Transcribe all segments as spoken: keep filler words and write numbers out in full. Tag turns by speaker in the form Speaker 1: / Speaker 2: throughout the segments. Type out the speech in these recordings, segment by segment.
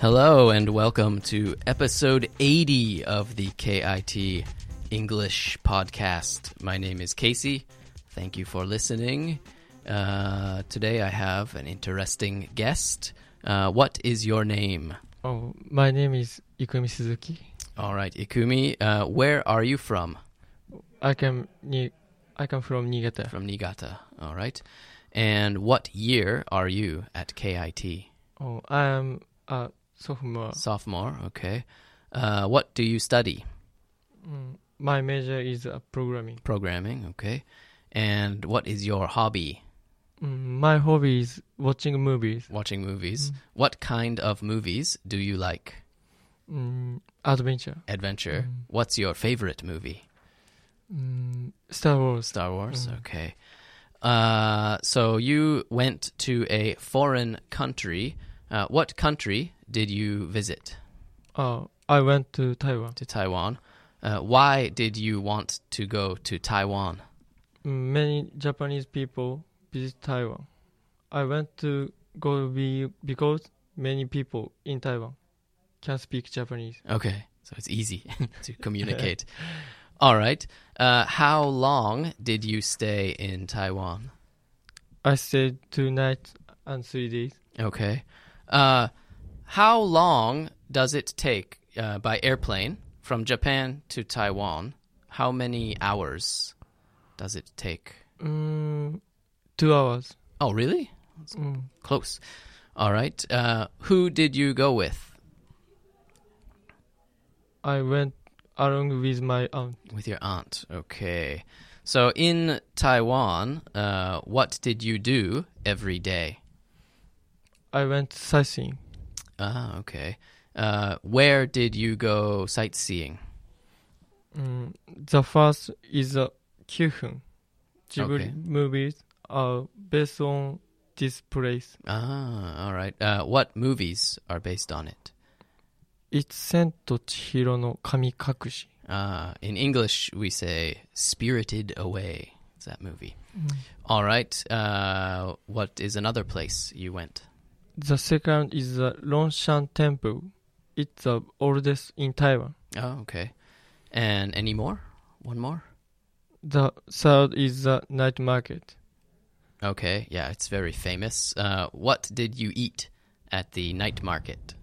Speaker 1: Hello and welcome to episode eighty of the K I T English podcast. My name is Casey. Thank you for listening. Uh, today I have an interesting guest. Uh, what is your name?
Speaker 2: Oh, my name is Ikumi Suzuki.
Speaker 1: All right, Ikumi, uh, where are you from?
Speaker 2: I come ni- I come from Niigata.
Speaker 1: From Niigata, all right. And what year are you at K I T?
Speaker 2: Oh, I am a sophomore.
Speaker 1: Sophomore, okay. Uh, what do you study?
Speaker 2: Mm, my major is uh, programming.
Speaker 1: Programming, okay. And what is your hobby?
Speaker 2: Mm, my hobby is watching movies.
Speaker 1: Watching movies.
Speaker 2: Mm.
Speaker 1: What kind of movies do you like?
Speaker 2: Mm, adventure.
Speaker 1: Adventure.
Speaker 2: Mm.
Speaker 1: What's your favorite movie?
Speaker 2: Mm, Star Wars.
Speaker 1: Star Wars,
Speaker 2: Mm.
Speaker 1: okay. Uh, so you went to a foreign country. Uh, what country did you visit?
Speaker 2: Uh, I went to Taiwan.
Speaker 1: To Taiwan. Uh, why did you want to go to Taiwan?
Speaker 2: Mm, many Japanese people visit Taiwan. I went to go be because many people in Taiwan can speak Japanese.
Speaker 1: Okay, so it's easy to communicate. All right. Uh, how long did you stay in Taiwan?
Speaker 2: I stayed two nights and three days.
Speaker 1: Okay. Uh, how long does it take uh, by airplane from Japan to Taiwan? How many hours does it take?
Speaker 2: Mm, two hours.
Speaker 1: Oh, really?
Speaker 2: Mm.
Speaker 1: Close. All right. Uh, who did you go with?
Speaker 2: I went along with my aunt.
Speaker 1: With your aunt. Okay. So in Taiwan, uh, what did you do every day?
Speaker 2: I went sightseeing.
Speaker 1: Ah, okay. Uh, where did you go sightseeing?
Speaker 2: Mm, the first is uh, Kyufun. Ghibli
Speaker 1: Okay.
Speaker 2: movies are based on this place.
Speaker 1: Ah, all right. Uh, what movies are based on it?
Speaker 2: It's Sento Chihiro no Kamikakushi.
Speaker 1: Ah, in English, we say Spirited Away. It's that movie.
Speaker 2: Mm.
Speaker 1: All right. Uh, what is another place you went?
Speaker 2: The second is the Longshan Temple. It's the oldest in Taiwan.
Speaker 1: Oh, okay. And any more? One more?
Speaker 2: The third is the night market.
Speaker 1: Okay. Yeah, it's very famous. Uh, what did you eat at the night market?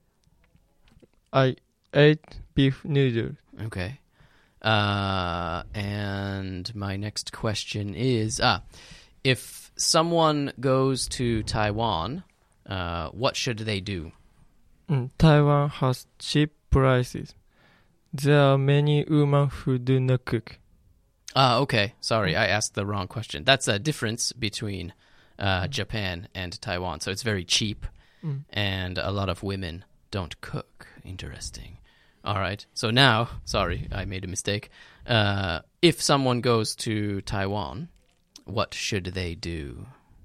Speaker 2: I ate beef noodles.
Speaker 1: Okay. Uh, and my next question is, ah, if someone goes to Taiwan, uh, what should they do?
Speaker 2: Mm, Taiwan has cheap prices. There are many women who do not cook.
Speaker 1: Ah, okay. Sorry, I asked the wrong question. That's a difference between uh, Japan and Taiwan. So it's very cheap,
Speaker 2: Mm.
Speaker 1: and a lot of women don't cook. Interesting. All right. So now, sorry, I made a mistake. Uh, if someone goes to Taiwan, what should they do?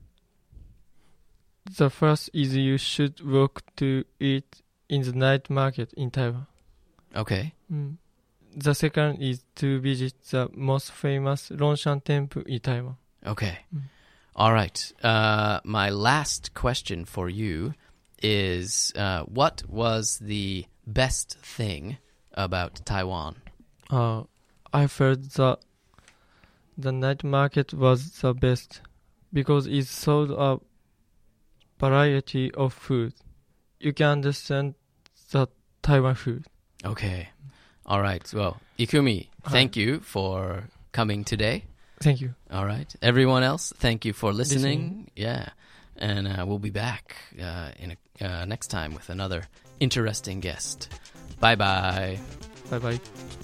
Speaker 2: The first is you should walk to eat in the night market in Taiwan.
Speaker 1: Okay.
Speaker 2: Mm. The second is to visit the most famous Longshan Temple in Taiwan.
Speaker 1: Okay.
Speaker 2: Mm.
Speaker 1: All right. Uh, my last question for you is, uh, what was the best thing about Taiwan?
Speaker 2: Uh, I felt that the night market was the best because it sold a variety of food. You can understand the Taiwan food.
Speaker 1: Okay. All right. Well, Ikumi, thank you for coming today.
Speaker 2: Thank you.
Speaker 1: All right. Everyone else, thank you for listening.
Speaker 2: Listening.
Speaker 1: Yeah. And uh, we'll be back uh, in a, uh, next time with another interesting guest. Bye-bye.
Speaker 2: Bye bye.